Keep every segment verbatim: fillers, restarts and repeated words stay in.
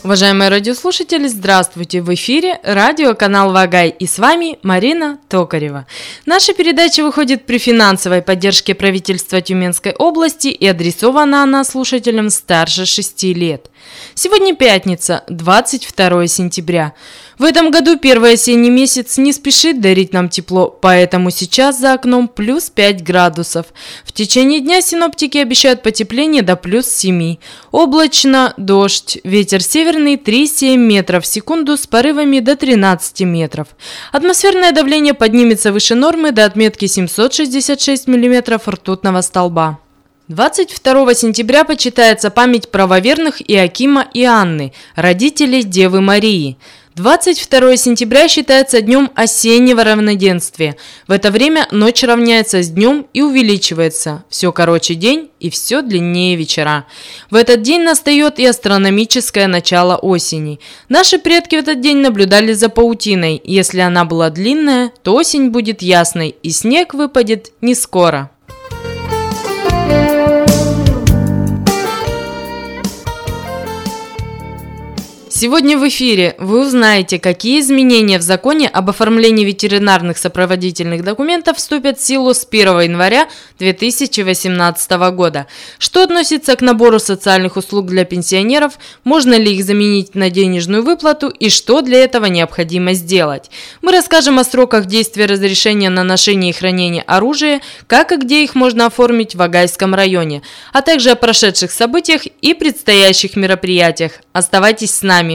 Уважаемые радиослушатели, здравствуйте! В эфире радиоканал Вагай и с вами Марина Токарева. Наша передача выходит при финансовой поддержке правительства Тюменской области и адресована она слушателям старше шести лет. Сегодня пятница, двадцать второе сентября. В этом году первый осенний месяц не спешит дарить нам тепло, поэтому сейчас за окном плюс пять градусов. В течение дня синоптики обещают потепление до плюс семи. Облачно, дождь, ветер северный три-семь метров в секунду с порывами до тринадцати метров. Атмосферное давление поднимется выше нормы до отметки семьсот шестьдесят шесть миллиметров ртутного столба. двадцать второго сентября почитается память правоверных Иакима и Анны, родителей Девы Марии. двадцать второго сентября считается днем осеннего равноденствия. В это время ночь равняется с днем и увеличивается. Все короче день и все длиннее вечера. В этот день настает и астрономическое начало осени. Наши предки в этот день наблюдали за паутиной. Если она была длинная, то осень будет ясной и снег выпадет не скоро. Сегодня в эфире вы узнаете, какие изменения в законе об оформлении ветеринарных сопроводительных документов вступят в силу с первого января две тысячи восемнадцатого года, что относится к набору социальных услуг для пенсионеров, можно ли их заменить на денежную выплату и что для этого необходимо сделать. Мы расскажем о сроках действия разрешения на ношение и хранение оружия, как и где их можно оформить в Вагайском районе, а также о прошедших событиях и предстоящих мероприятиях. Оставайтесь с нами.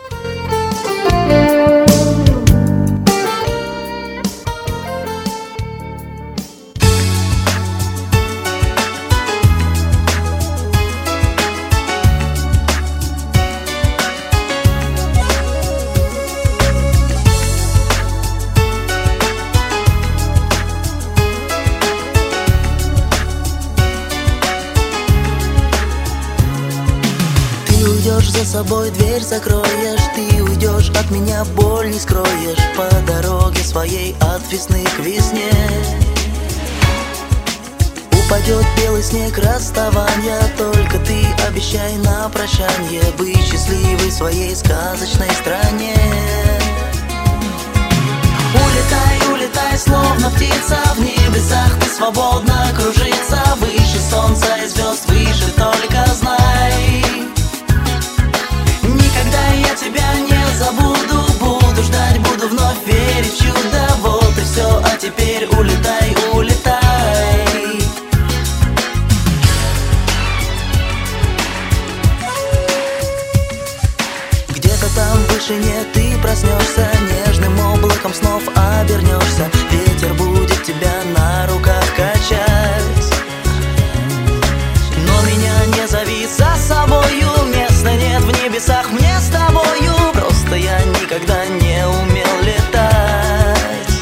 За собой дверь закроешь, ты уйдешь от меня, боль не скроешь. По дороге своей от весны к весне упадет белый снег расставания. Только ты обещай на прощанье быть счастливой в своей сказочной стране. Улетай, улетай, словно птица в небесах, ты свободно кружится. Выше солнца и звезд, выше только знай. Никогда я тебя не забуду, буду ждать, буду вновь верить в чудо. Вот и все, а теперь улетай, улетай. Где-то там в вышине ты проснешься, нежным облаком снов обернешься. Ветер будет тебя на руках качать. Но меня не зови за собою, места нет в небесах мне с тобою. Просто я никогда не умел летать.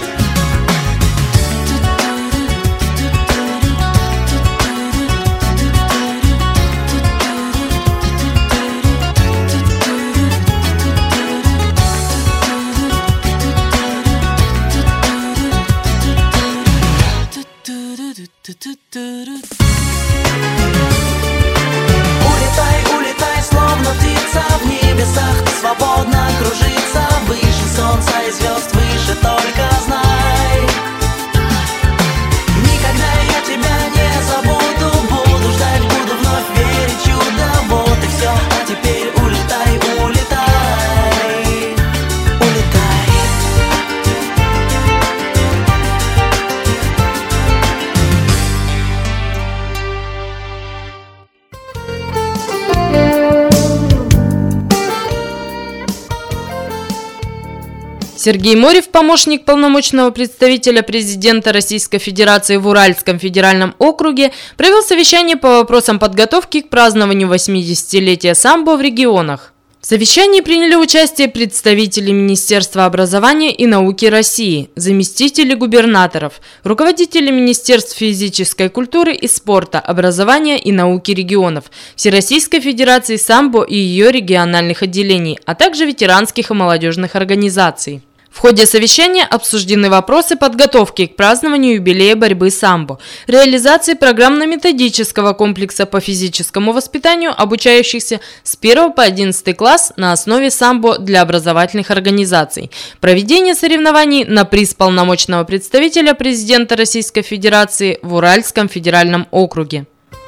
Улетай, улетай, словно птица в небесах, ты свободно кружится. Выше солнца и звезд, выше только знай. Никогда я тебя не забуду, буду ждать, буду вновь верить в чудо. Вот и все, а теперь улетай, улетай, улетай. Сергей Морев, помощник полномочного представителя президента Российской Федерации в Уральском федеральном округе, провел совещание по вопросам подготовки к празднованию восьмидесятилетия самбо в регионах. В совещании приняли участие представители Министерства образования и науки России, заместители губернаторов, руководители Министерств физической культуры и спорта, образования и науки регионов, Всероссийской Федерации самбо и ее региональных отделений, а также ветеранских и молодежных организаций. В ходе совещания обсуждены вопросы подготовки к празднованию юбилея борьбы самбо, реализации программно-методического комплекса по физическому воспитанию обучающихся с первого по одиннадцатый класс на основе самбо для образовательных организаций, проведение соревнований на приз полномочного представителя президента Российской Федерации в Уральском федеральном округе.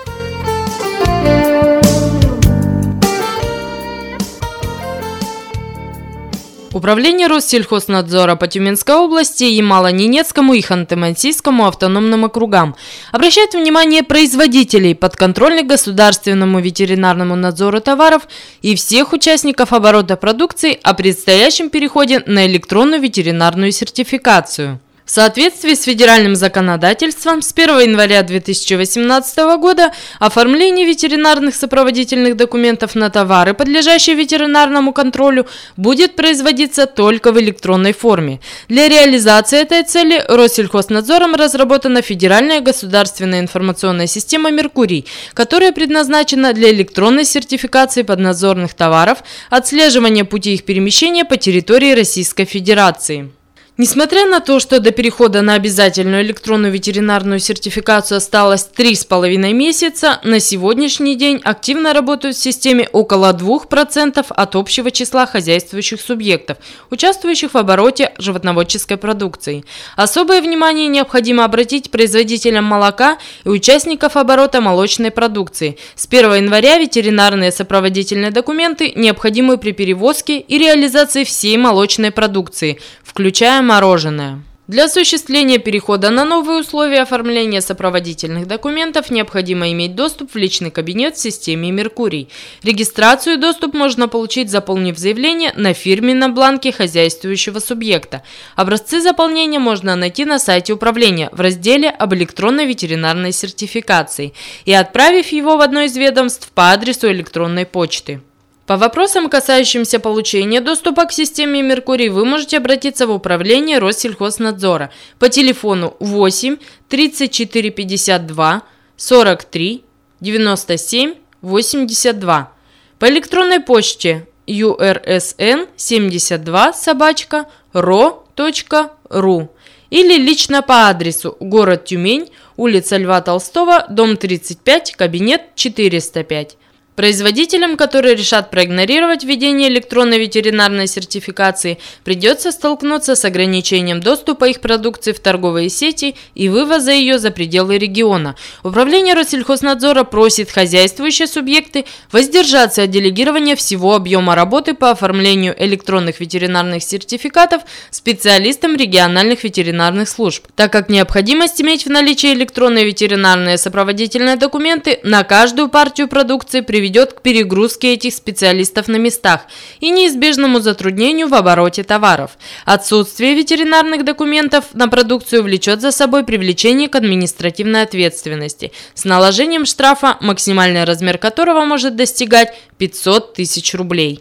Управление Россельхознадзора по Тюменской области, Ямало-Ненецкому и Ханты-Мансийскому автономным округам обращает внимание производителей, подконтрольных государственному ветеринарному надзору товаров и всех участников оборота продукции о предстоящем переходе на электронную ветеринарную сертификацию. В соответствии с федеральным законодательством с первого января две тысячи восемнадцатого года оформление ветеринарных сопроводительных документов на товары, подлежащие ветеринарному контролю, будет производиться только в электронной форме. Для реализации этой цели Россельхознадзором разработана федеральная государственная информационная система «Меркурий», которая предназначена для электронной сертификации поднадзорных товаров, отслеживания пути их перемещения по территории Российской Федерации. Несмотря на то, что до перехода на обязательную электронную ветеринарную сертификацию осталось три с половиной месяца, на сегодняшний день активно работают в системе около двух процентов от общего числа хозяйствующих субъектов, участвующих в обороте животноводческой продукции. Особое внимание необходимо обратить производителям молока и участников оборота молочной продукции. С первого января ветеринарные сопроводительные документы необходимы при перевозке и реализации всей молочной продукции, включая мороженое. Для осуществления перехода на новые условия оформления сопроводительных документов необходимо иметь доступ в личный кабинет в системе «Меркурий». Регистрацию и доступ можно получить, заполнив заявление на фирменном бланке хозяйствующего субъекта. Образцы заполнения можно найти на сайте управления в разделе об электронной ветеринарной сертификации и отправив его в одно из ведомств по адресу электронной почты. По вопросам, касающимся получения доступа к системе «Меркурий», вы можете обратиться в управление Россельхознадзора по телефону восемь тридцать четыре пятьдесят два сорок три девяносто семь восемьдесят два, по электронной почте ю эр эс эн семьдесят два собака ро точка ру или лично по адресу город Тюмень, улица Льва Толстого, дом тридцать пять, кабинет четыреста пять. Производителям, которые решат проигнорировать введение электронной ветеринарной сертификации, придется столкнуться с ограничением доступа их продукции в торговые сети и вывоза ее за пределы региона. Управление Россельхознадзора просит хозяйствующие субъекты воздержаться от делегирования всего объема работы по оформлению электронных ветеринарных сертификатов специалистам региональных ветеринарных служб, так как необходимость иметь в наличии электронные ветеринарные сопроводительные документы на каждую партию продукции приведет ведет к перегрузке этих специалистов на местах и неизбежному затруднению в обороте товаров. Отсутствие ветеринарных документов на продукцию влечет за собой привлечение к административной ответственности с наложением штрафа, максимальный размер которого может достигать пятьсот тысяч рублей.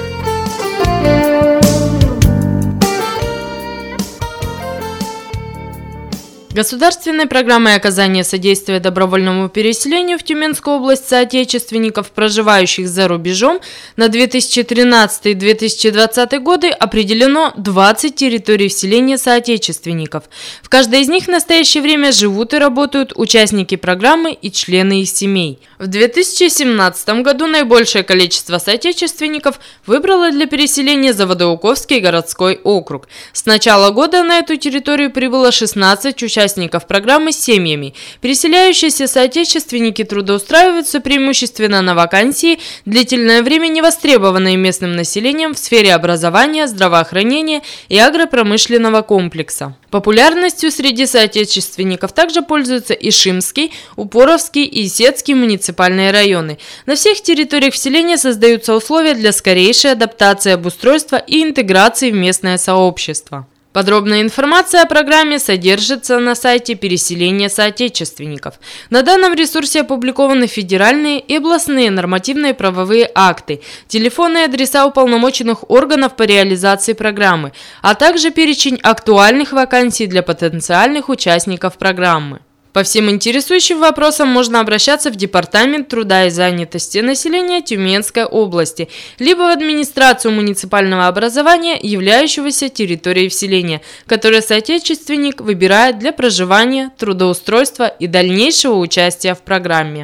Государственной программой оказания содействия добровольному переселению в Тюменскую область соотечественников, проживающих за рубежом, на две тысячи тринадцатый — две тысячи двадцатый годы определено двадцать территорий вселения соотечественников. В каждой из них в настоящее время живут и работают участники программы и члены их семей. В две тысячи семнадцатом году наибольшее количество соотечественников выбрало для переселения Заводоуковский городской округ. С начала года на эту территорию прибыло шестнадцать участников участников программы с семьями. Переселяющиеся соотечественники трудоустраиваются преимущественно на вакансии, длительное время не востребованные местным населением в сфере образования, здравоохранения и агропромышленного комплекса. Популярностью среди соотечественников также пользуются Ишимский, Упоровский и Исетский муниципальные районы. На всех территориях вселения создаются условия для скорейшей адаптации, обустройства и интеграции в местное сообщество. Подробная информация о программе содержится на сайте переселения соотечественников. На данном ресурсе опубликованы федеральные и областные нормативные правовые акты, телефоны и адреса уполномоченных органов по реализации программы, а также перечень актуальных вакансий для потенциальных участников программы. По всем интересующим вопросам можно обращаться в Департамент труда и занятости населения Тюменской области, либо в администрацию муниципального образования, являющегося территорией вселения, которое соотечественник выбирает для проживания, трудоустройства и дальнейшего участия в программе.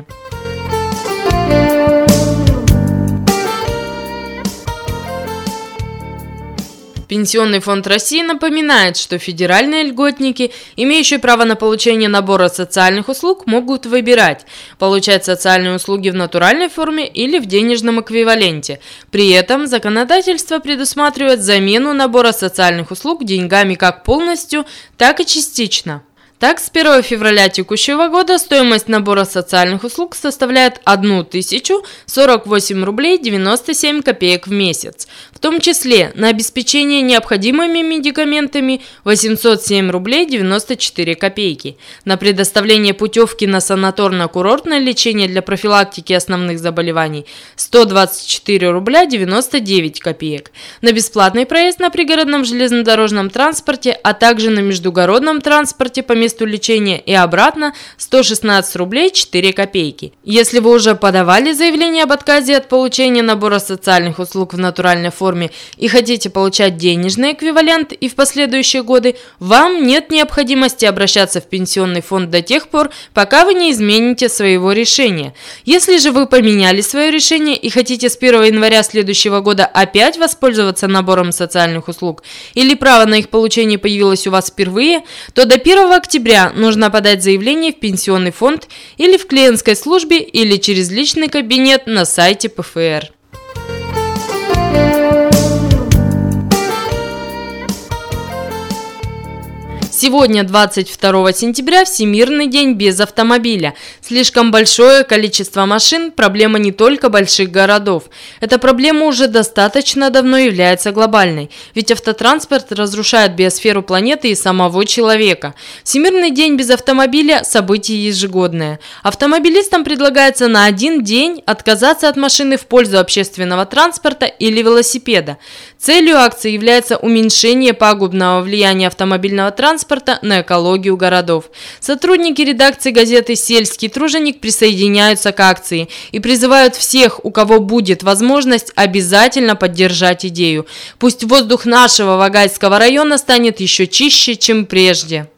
Пенсионный фонд России напоминает, что федеральные льготники, имеющие право на получение набора социальных услуг, могут выбирать – получать социальные услуги в натуральной форме или в денежном эквиваленте. При этом законодательство предусматривает замену набора социальных услуг деньгами как полностью, так и частично. Так, с первого февраля текущего года стоимость набора социальных услуг составляет тысячу сорок восемь рублей девяносто семь копеек в месяц, в том числе на обеспечение необходимыми медикаментами восемьсот семь рублей девяносто четыре копейки, на предоставление путевки на санаторно-курортное лечение для профилактики основных заболеваний сто двадцать четыре рубля девяносто девять копеек, на бесплатный проезд на пригородном железнодорожном транспорте, а также на междугородном транспорте по месту лечения и обратно сто шестнадцать рублей четыре копейки. Если вы уже подавали заявление об отказе от получения набора социальных услуг в натуральной форме и хотите получать денежный эквивалент и в последующие годы, вам нет необходимости обращаться в пенсионный фонд до тех пор, пока вы не измените своего решения. Если же вы поменяли свое решение и хотите с первого января следующего года опять воспользоваться набором социальных услуг или право на их получение появилось у вас впервые, то до первого октября нужно подать заявление в пенсионный фонд или в клиентской службе или через личный кабинет на сайте пэ эф эр. Сегодня, двадцать второго сентября, Всемирный день без автомобиля. Слишком большое количество машин – проблема не только больших городов. Эта проблема уже достаточно давно является глобальной, ведь автотранспорт разрушает биосферу планеты и самого человека. Всемирный день без автомобиля – событие ежегодное. Автомобилистам предлагается на один день отказаться от машины в пользу общественного транспорта или велосипеда. Целью акции является уменьшение пагубного влияния автомобильного транспорта на экологию городов. Сотрудники редакции газеты «Сельский труженик» присоединяются к акции и призывают всех, у кого будет возможность, обязательно поддержать идею. Пусть воздух нашего Вагайского района станет еще чище, чем прежде.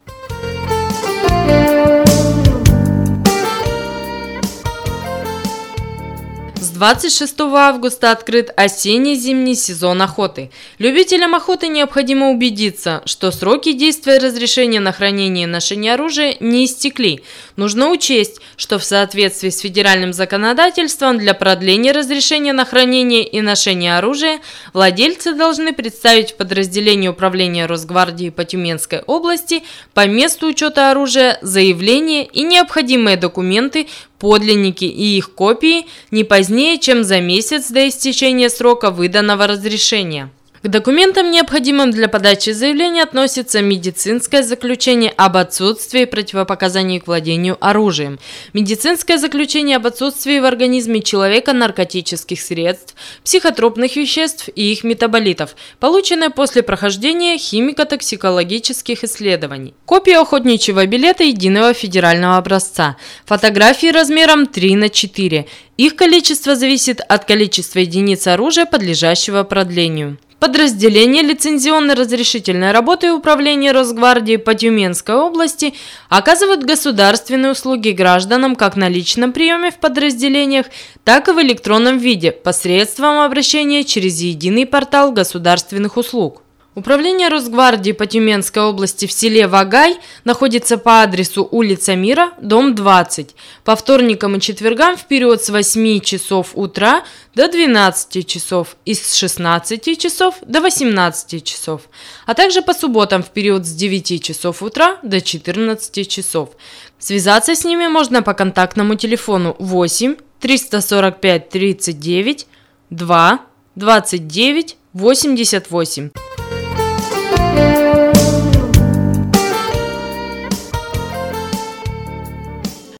двадцать шестого августа открыт осенне-зимний сезон охоты. Любителям охоты необходимо убедиться, что сроки действия разрешения на хранение и ношение оружия не истекли. Нужно учесть, что в соответствии с федеральным законодательством для продления разрешения на хранение и ношение оружия владельцы должны представить в подразделение управления Росгвардии по Тюменской области по месту учета оружия заявление и необходимые документы, подлинники и их копии не позднее, чем за месяц до истечения срока выданного разрешения. К документам, необходимым для подачи заявления, относится медицинское заключение об отсутствии противопоказаний к владению оружием, медицинское заключение об отсутствии в организме человека наркотических средств, психотропных веществ и их метаболитов, полученное после прохождения химико-токсикологических исследований, копия охотничьего билета единого федерального образца, фотографии размером три на четыре. Их количество зависит от количества единиц оружия, подлежащего продлению. Подразделение лицензионно-разрешительной работы и управления Росгвардии по Тюменской области оказывают государственные услуги гражданам как на личном приеме в подразделениях, так и в электронном виде посредством обращения через единый портал государственных услуг. Управление Росгвардии по Тюменской области в селе Вагай находится по адресу улица Мира, дом двадцать, по вторникам и четвергам в период с восьми часов утра до двенадцати часов и с шестнадцати часов до восемнадцати часов, а также по субботам в период с девяти часов утра до четырнадцати часов. Связаться с ними можно по контактному телефону восемь триста сорок пять тридцать девять два двадцать девять восемьдесят восемь.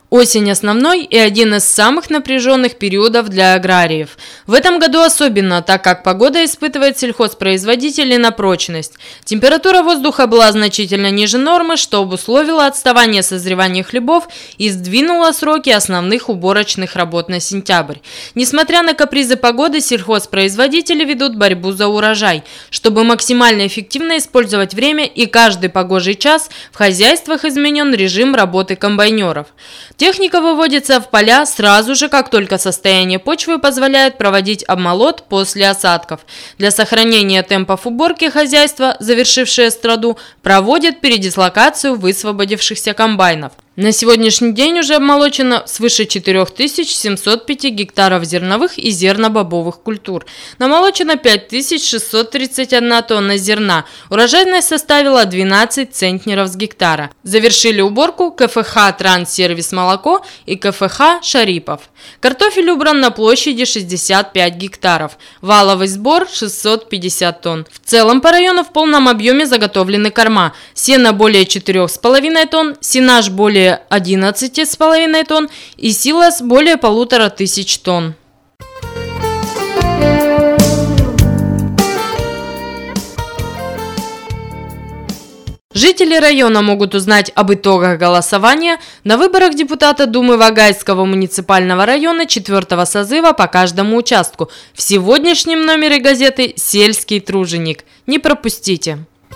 Осень основной и один из самых напряженных периодов для аграриев. В этом году особенно, так как погода испытывает сельхозпроизводителей на прочность. Температура воздуха была значительно ниже нормы, что обусловило отставание созревания хлебов и сдвинуло сроки основных уборочных работ на сентябрь. Несмотря на капризы погоды, сельхозпроизводители ведут борьбу за урожай, чтобы максимально эффективно использовать время, и каждый погожий час в хозяйствах изменен режим работы комбайнеров. Техника выводится в поля сразу же, как только состояние почвы позволяет проводить обмолот после осадков. Для сохранения темпов уборки хозяйства, завершившее страду, проводят передислокацию высвободившихся комбайнов. На сегодняшний день уже обмолочено свыше четырех тысяч семисот пяти гектаров зерновых и зернобобовых культур. Намолочено пять тысяч шестьсот тридцать одна тонна зерна. Урожайность составила двенадцать центнеров с гектара. Завершили уборку ка эф ха «Транссервис Молоко» и ка эф ха «Шарипов». Картофель убран на площади шестьдесят пять гектаров. Валовый сбор шестьсот пятьдесят тонн. В целом по району в полном объеме заготовлены корма. Сено более четырёх с половиной тонн, сенаж более одиннадцати с половиной тонн и силос более полутора тысяч тонн. Жители района могут узнать об итогах голосования на выборах депутата Думы Вагайского муниципального района четвёртого созыва по каждому участку в сегодняшнем номере газеты «Сельский труженик». Не пропустите!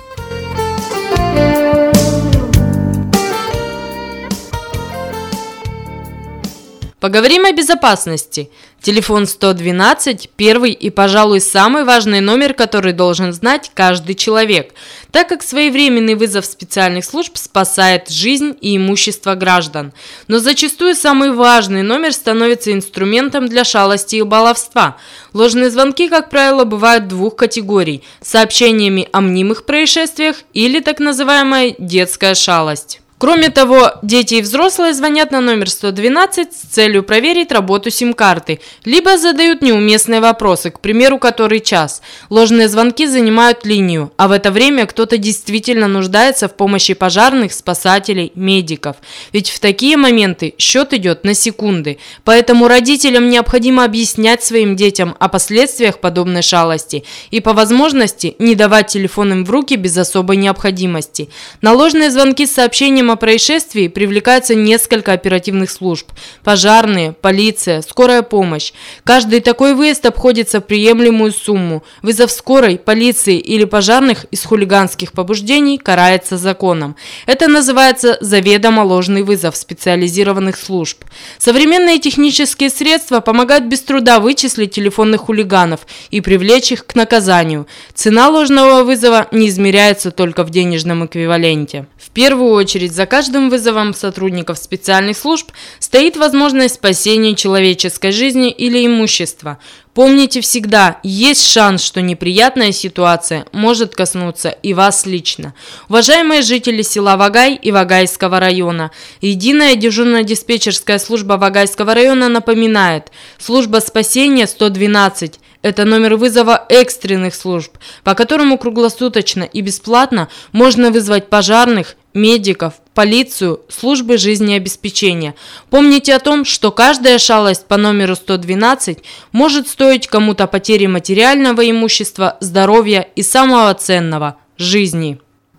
Поговорим о безопасности. Телефон сто двенадцать – первый и, пожалуй, самый важный номер, который должен знать каждый человек, так как своевременный вызов специальных служб спасает жизнь и имущество граждан. Но зачастую самый важный номер становится инструментом для шалости и баловства. Ложные звонки, как правило, бывают двух категорий – сообщениями о мнимых происшествиях или так называемая детская шалость. Кроме того, дети и взрослые звонят на номер сто двенадцать с целью проверить работу сим-карты, либо задают неуместные вопросы, к примеру, который час. Ложные звонки занимают линию, а в это время кто-то действительно нуждается в помощи пожарных, спасателей, медиков. Ведь в такие моменты счет идет на секунды. Поэтому родителям необходимо объяснять своим детям о последствиях подобной шалости и по возможности не давать телефон им в руки без особой необходимости. На ложные звонки с сообщением о происшествии привлекается несколько оперативных служб – пожарные, полиция, скорая помощь. Каждый такой выезд обходится в приемлемую сумму. Вызов скорой, полиции или пожарных из хулиганских побуждений карается законом. Это называется заведомо ложный вызов специализированных служб. Современные технические средства помогают без труда вычислить телефонных хулиганов и привлечь их к наказанию. Цена ложного вызова не измеряется только в денежном эквиваленте. В первую очередь за каждым вызовом сотрудников специальных служб стоит возможность спасения человеческой жизни или имущества. Помните всегда, есть шанс, что неприятная ситуация может коснуться и вас лично. Уважаемые жители села Вагай и Вагайского района, единая дежурно-диспетчерская служба Вагайского района напоминает: служба спасения сто двенадцать. Это номер вызова экстренных служб, по которому круглосуточно и бесплатно можно вызвать пожарных, медиков, полицию, службы жизнеобеспечения. Помните о том, что каждая шалость по номеру сто двенадцать может стоить кому-то потери материального имущества, здоровья и самого ценного – жизни.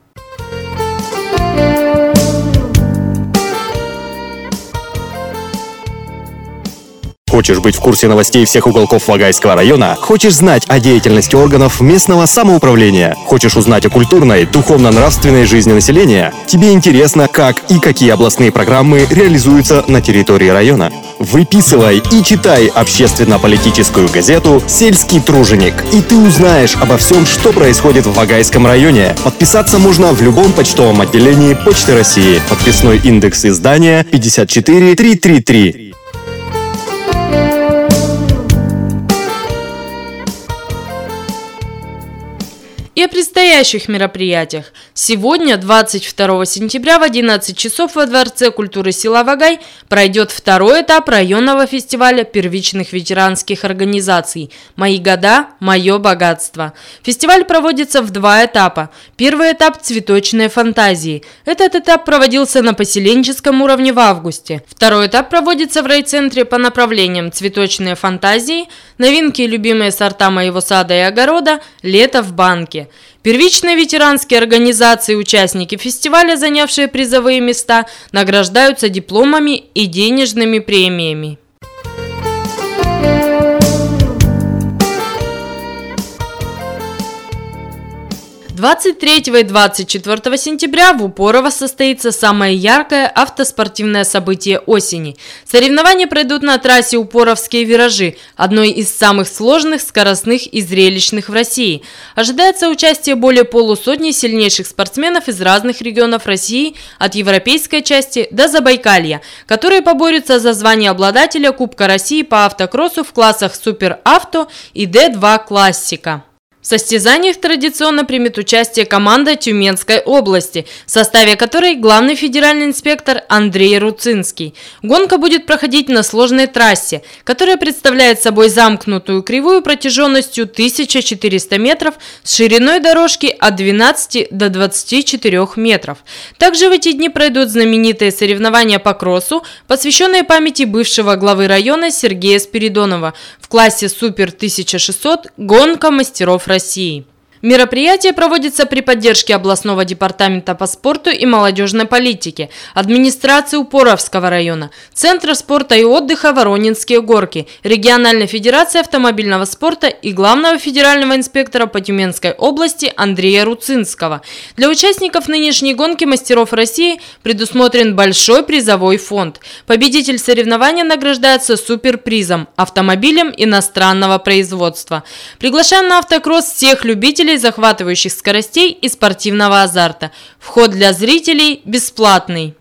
Хочешь быть в курсе новостей всех уголков Вагайского района? Хочешь знать о деятельности органов местного самоуправления? Хочешь узнать о культурной, духовно-нравственной жизни населения? Тебе интересно, как и какие областные программы реализуются на территории района? Выписывай и читай общественно-политическую газету «Сельский труженик», и ты узнаешь обо всем, что происходит в Вагайском районе. Подписаться можно в любом почтовом отделении Почты России. Подписной индекс издания пятьдесят четыре триста тридцать три. И о предстоящих мероприятиях. Сегодня, двадцать второго сентября в одиннадцать часов во Дворце культуры села Вагай пройдет второй этап районного фестиваля первичных ветеранских организаций «Мои года, мое богатство». Фестиваль проводится в два этапа. Первый этап – «Цветочные фантазии». Этот этап проводился на поселенческом уровне в августе. Второй этап проводится в райцентре по направлениям «Цветочные фантазии», «Новинки и любимые сорта моего сада и огорода», «Лето в банке». Первичные ветеранские организации и участники фестиваля, занявшие призовые места, награждаются дипломами и денежными премиями. двадцать третьего и двадцать четвёртого сентября в Упорово состоится самое яркое автоспортивное событие осени. Соревнования пройдут на трассе Упоровские виражи, одной из самых сложных, скоростных и зрелищных в России. Ожидается участие более полусотни сильнейших спортсменов из разных регионов России, от европейской части до Забайкалья, которые поборются за звание обладателя Кубка России по автокроссу в классах Супер-Авто и Д два Классика. В состязаниях традиционно примет участие команда Тюменской области, в составе которой главный федеральный инспектор Андрей Руцинский. Гонка будет проходить на сложной трассе, которая представляет собой замкнутую кривую протяженностью тысяча четыреста метров с шириной дорожки от двенадцати до двадцати четырёх метров. Также в эти дни пройдут знаменитые соревнования по кроссу, посвященные памяти бывшего главы района Сергея Спиридонова в классе Супер тысяча шестьсот «Гонка мастеров России». Мероприятие проводится при поддержке областного департамента по спорту и молодежной политике, администрации Упоровского района, Центра спорта и отдыха Воронинские горки, региональной федерации автомобильного спорта и главного федерального инспектора по Тюменской области Андрея Руцинского. Для участников нынешней гонки мастеров России предусмотрен большой призовой фонд. Победитель соревнования награждается суперпризом – автомобилем иностранного производства. Приглашаем на автокросс всех любителей захватывающих скоростей и спортивного азарта. Вход для зрителей бесплатный.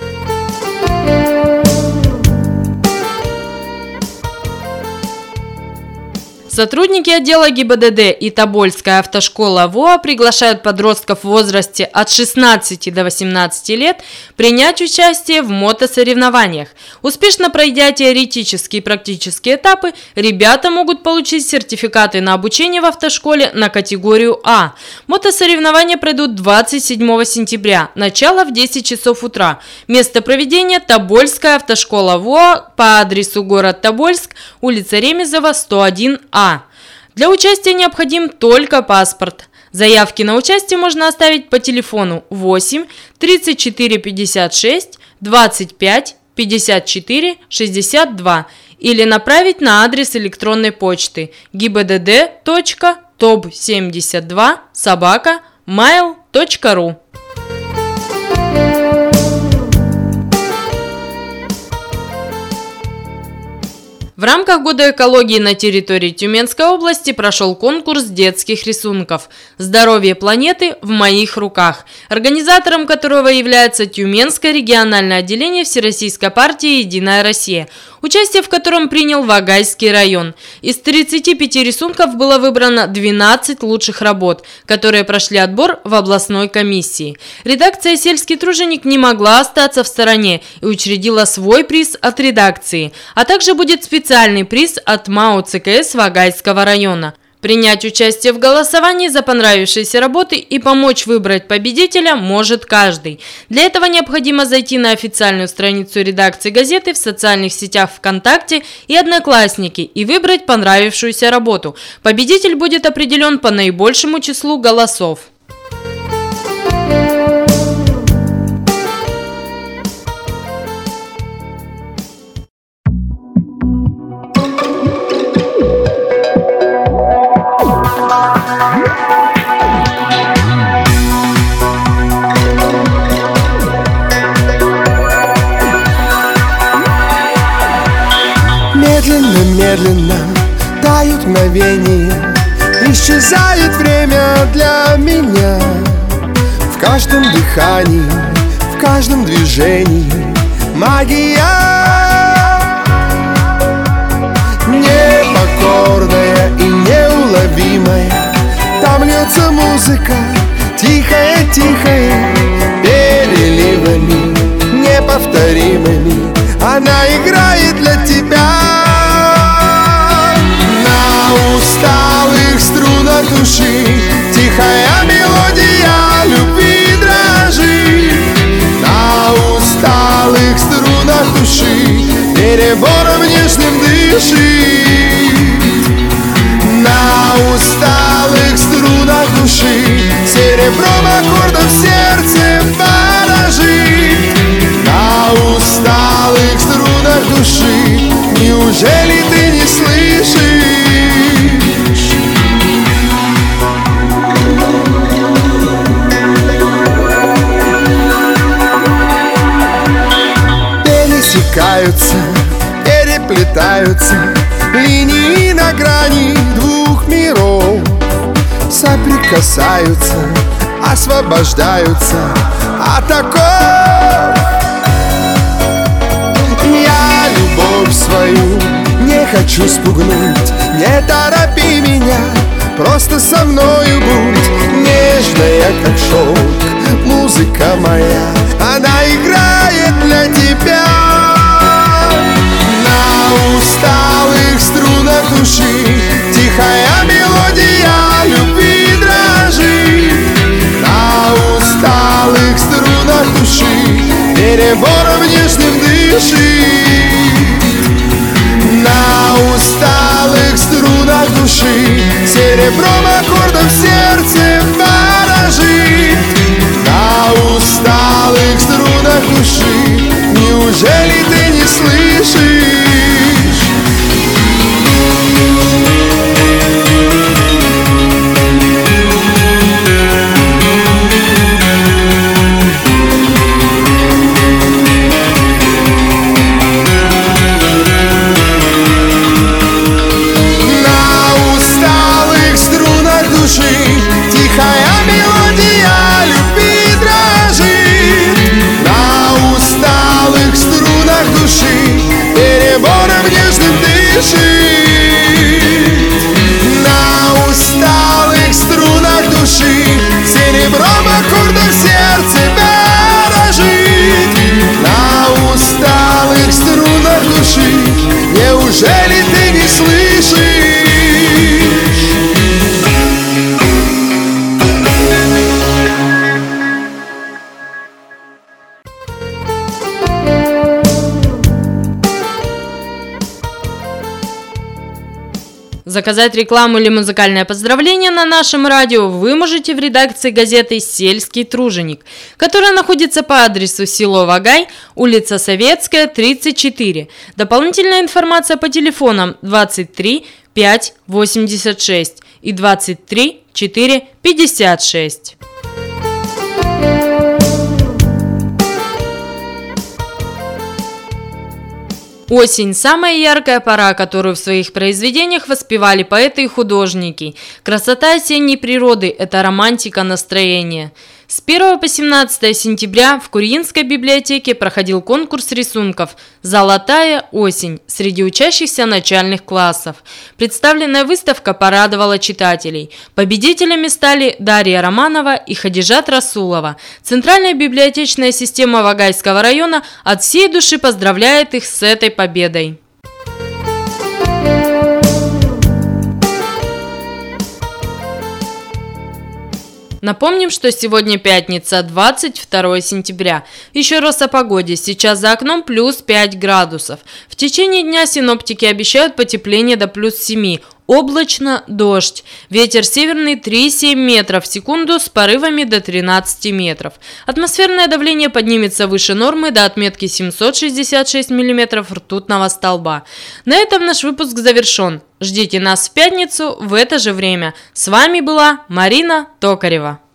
Сотрудники отдела ГИБДД и Тобольская автошкола ВОА приглашают подростков в возрасте от шестнадцати до восемнадцати лет принять участие в мотосоревнованиях. Успешно пройдя теоретические и практические этапы, ребята могут получить сертификаты на обучение в автошколе на категорию А. Мотосоревнования пройдут двадцать седьмого сентября, начало в десять часов утра. Место проведения – Тобольская автошкола ВОА по адресу город Тобольск, улица Ремезова, сто один А. Для участия необходим только паспорт. Заявки на участие можно оставить по телефону восемь тридцать четыре пятьдесят шесть двадцать пять пятьдесят четыре шестьдесят два или направить на адрес электронной почты гибдд точка топ семьдесят два собака mail точка ру. В рамках Года экологии на территории Тюменской области прошел конкурс детских рисунков «Здоровье планеты в моих руках», организатором которого является Тюменское региональное отделение Всероссийской партии «Единая Россия», участие в котором принял Вагайский район. Из тридцати пяти рисунков было выбрано двенадцать лучших работ, которые прошли отбор в областной комиссии. Редакция «Сельский труженик» не могла остаться в стороне и учредила свой приз от редакции, а также будет специальный Специальный приз от МАО ЦКС Вагайского района. Принять участие в голосовании за понравившиеся работы и помочь выбрать победителя может каждый. Для этого необходимо зайти на официальную страницу редакции газеты в социальных сетях ВКонтакте и Одноклассники и выбрать понравившуюся работу. Победитель будет определен по наибольшему числу голосов. Медленно тают мгновения, исчезает время для меня. В каждом дыхании, в каждом движении магия непокорная и неуловимая. Там льется льется музыка, тихая-тихая, переливами неповторимыми. Она играет для тебя. На усталых струнах души тихая мелодия любви дрожит. На усталых струнах души перебором нежным дышит. На усталых струнах души серебром аккордов сердце поражит. На усталых струнах души неужели ты не слышишь? Пересекаются, переплетаются линии на грани двух миров. Соприкасаются, освобождаются от оков. Я любовь свою не хочу спугнуть. Не торопи меня, просто со мною будь. Нежная, как шелк, музыка моя, она играет для тебя. На усталых струнах души тихая мелодия любви дрожит. На усталых струнах души перебором нежным дышит. На усталых струнах души серебром аккордов сердце поражит. На усталых струнах души неужели ты не слышишь? Тихая мелодия любви дрожит. На усталых струнах души перебором нежным дышит. На усталых струнах души серебром аккордов сердце дорожит. На усталых струнах души неужели ты не слышишь? Заказать рекламу или музыкальное поздравление на нашем радио вы можете в редакции газеты «Сельский труженик», которая находится по адресу село Вагай, улица Советская, тридцать четыре. Дополнительная информация по телефонам двадцать три пять восемьдесят шесть и двадцать три четыре пятьдесят шесть. Осень – самая яркая пора, которую в своих произведениях воспевали поэты и художники. Красота осенней природы – это романтика настроения. С первого по семнадцатое сентября в Курьинской библиотеке проходил конкурс рисунков «Золотая осень» среди учащихся начальных классов. Представленная выставка порадовала читателей. Победителями стали Дарья Романова и Хадижат Расулова. Центральная библиотечная система Вагайского района от всей души поздравляет их с этой победой. Напомним, что сегодня пятница, двадцать второе сентября. Еще раз о погоде. Сейчас за окном плюс пять градусов. В течение дня синоптики обещают потепление до плюс семи. Облачно, дождь. Ветер северный три-семь метров в секунду с порывами до тринадцати метров. Атмосферное давление поднимется выше нормы до отметки семьсот шестьдесят шесть миллиметров ртутного столба. На этом наш выпуск завершен. Ждите нас в пятницу в это же время. С вами была Марина Токарева.